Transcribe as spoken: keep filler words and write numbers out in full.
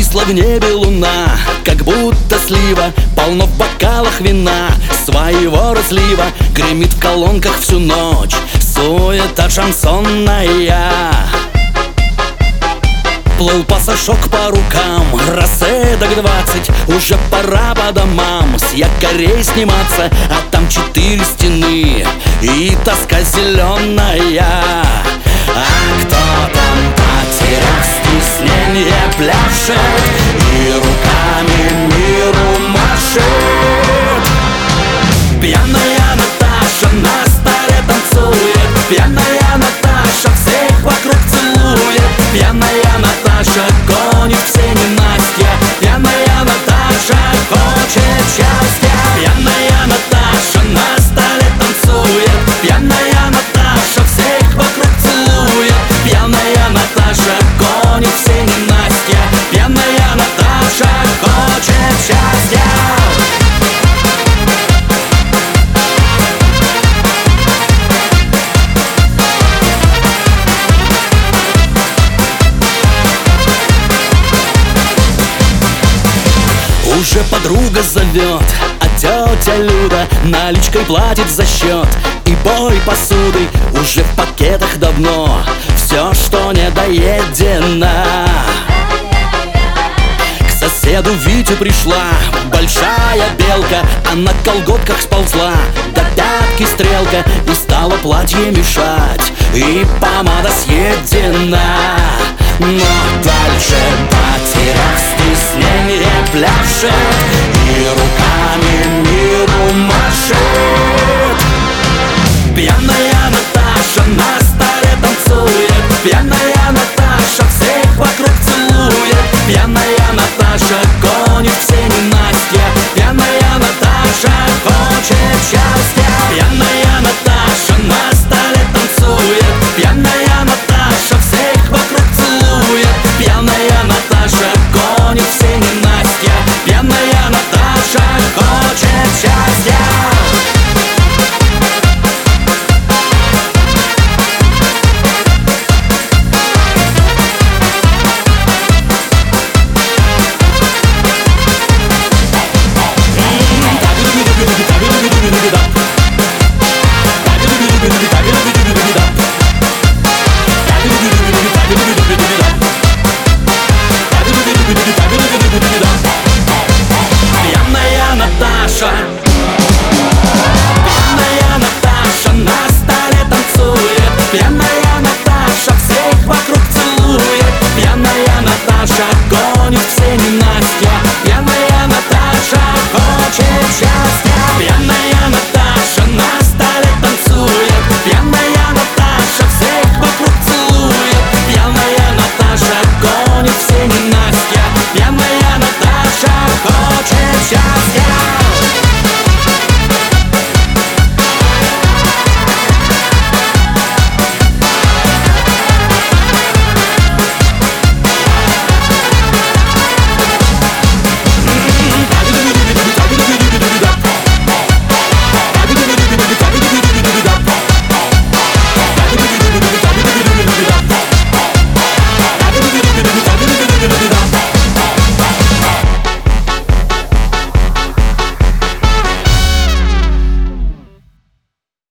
Погасла в небе луна, как будто слива, полно в бокалах вина своего разлива. Гремит в колонках всю ночь суета шансонная. Плыл пасашок по рукам, рассветок двадцать, уже пора по домам с якорей сниматься. А там четыре стены и тоска зеленая. А кто там, потеряв стеснение, пляшет и руками миру машет? Пьяная Наташа на столе танцует, пьяная Наташа всех вокруг целует. Пьяная Наташа гонит все ненастья, пьяная Наташа хочет счастья. Пьяная Наташа на столе танцует, пьяная Наташа всех вокруг целует. Пьяная Наташа гонит все ненастья, пьяная Наташа хочет счастья. Уже подруга зовет, а тетя Люда наличкой платит за счет. И бой посудой уже в пакетах давно все, что не доедено. К соседу Вите пришла большая белка, а на колготках сползла до пятки стрелка. И стала платье мешать, и помада съедена. Но дальше, потеряв стеснение, пляшет и руками миру машет. Пьяная Наташа на